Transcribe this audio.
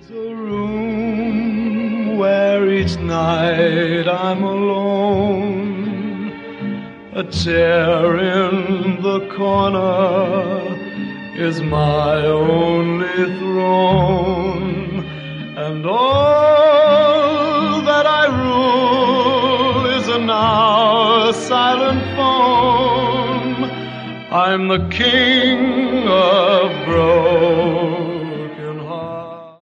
There's a room where each night I'm alone, a chair in the corner is my only throne, and all that I rule is now a silent foam. I'm the king of Broadway.